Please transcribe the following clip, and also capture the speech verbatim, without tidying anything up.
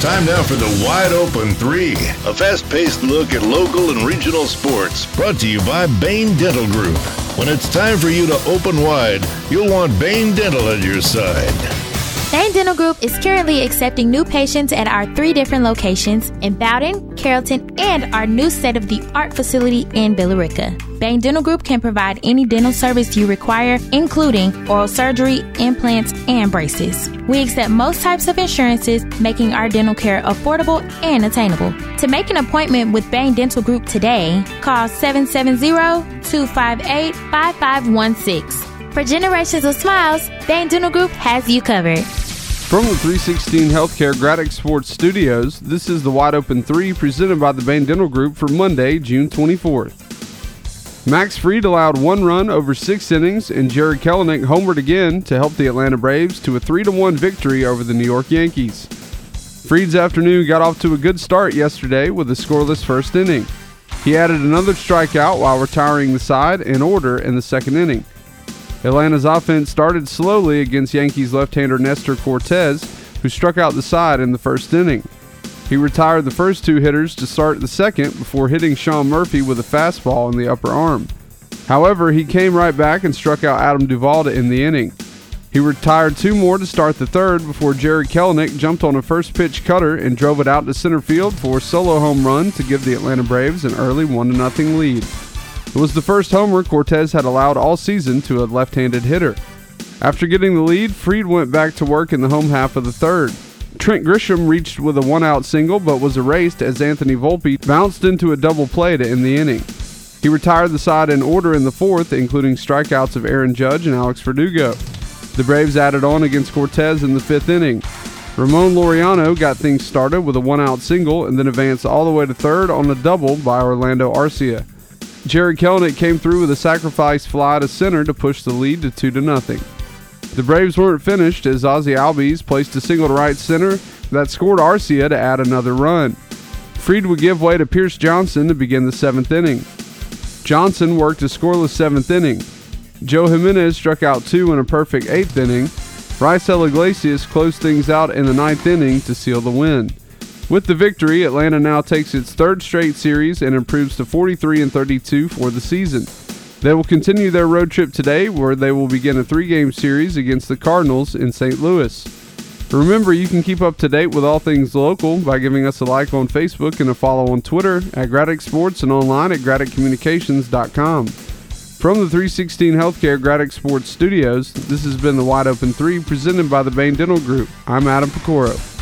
Time now for the Wide Open Three, a fast-paced look at local and regional sports, brought to you by Bain Dental Group. When it's time for you to open wide, you'll want Bain Dental at your side. Bain Dental Group is currently accepting new patients at our three different locations in Bowden, Carrollton, and our new state-of-the-art facility in Billerica. Bain Dental Group can provide any dental service you require, including oral surgery, implants, and braces. We accept most types of insurances, making our dental care affordable and attainable. To make an appointment with Bain Dental Group today, call seven seven zero, two five eight, five five one six. For generations of smiles, Bain Dental Group has you covered. From the three sixteen Healthcare Graddock Sports Studios, this is the Wide Open three presented by the Bain Dental Group for Monday, June twenty-fourth. Max Fried allowed one run over six innings, and Jerry Kelenic homered again to help the Atlanta Braves to a three to one victory over the New York Yankees. Fried's afternoon got off to a good start yesterday with a scoreless first inning. He added another strikeout while retiring the side in order in the second inning. Atlanta's offense started slowly against Yankees left-hander Nestor Cortes, who struck out the side in the first inning. He retired the first two hitters to start the second before hitting Sean Murphy with a fastball in the upper arm. However, he came right back and struck out Adam Duvall to end the inning. He retired two more to start the third before Jerry Kelenic jumped on a first-pitch cutter and drove it out to center field for a solo home run to give the Atlanta Braves an early one to nothing lead. It was the first homer Cortes had allowed all season to a left-handed hitter. After getting the lead, Fried went back to work in the home half of the third. Trent Grisham reached with a one-out single but was erased as Anthony Volpe bounced into a double play to end the inning. He retired the side in order in the fourth, including strikeouts of Aaron Judge and Alex Verdugo. The Braves added on against Cortes in the fifth inning. Ramon Laureano got things started with a one-out single and then advanced all the way to third on a double by Orlando Arcia. Jerry Kelenic came through with a sacrifice fly to center to push the lead to two to nothing. The Braves weren't finished as Ozzie Albies placed a single to right center that scored Arcia to add another run. Fried would give way to Pierce Johnson to begin the seventh inning. Johnson worked a scoreless seventh inning. Joe Jimenez struck out two in a perfect eighth inning. Raisel Iglesias closed things out in the ninth inning to seal the win. With the victory, Atlanta now takes its third straight series and improves to forty-three and thirty-two for the season. They will continue their road trip today, where they will begin a three-game series against the Cardinals in Saint Louis. Remember, you can keep up to date with all things local by giving us a like on Facebook and a follow on Twitter at Graddock Sports and online at Graddock Communications dot com. From the three sixteen Healthcare Graddock Sports Studios, this has been the Wide Open three presented by the Bain Dental Group. I'm Adam Pecoro.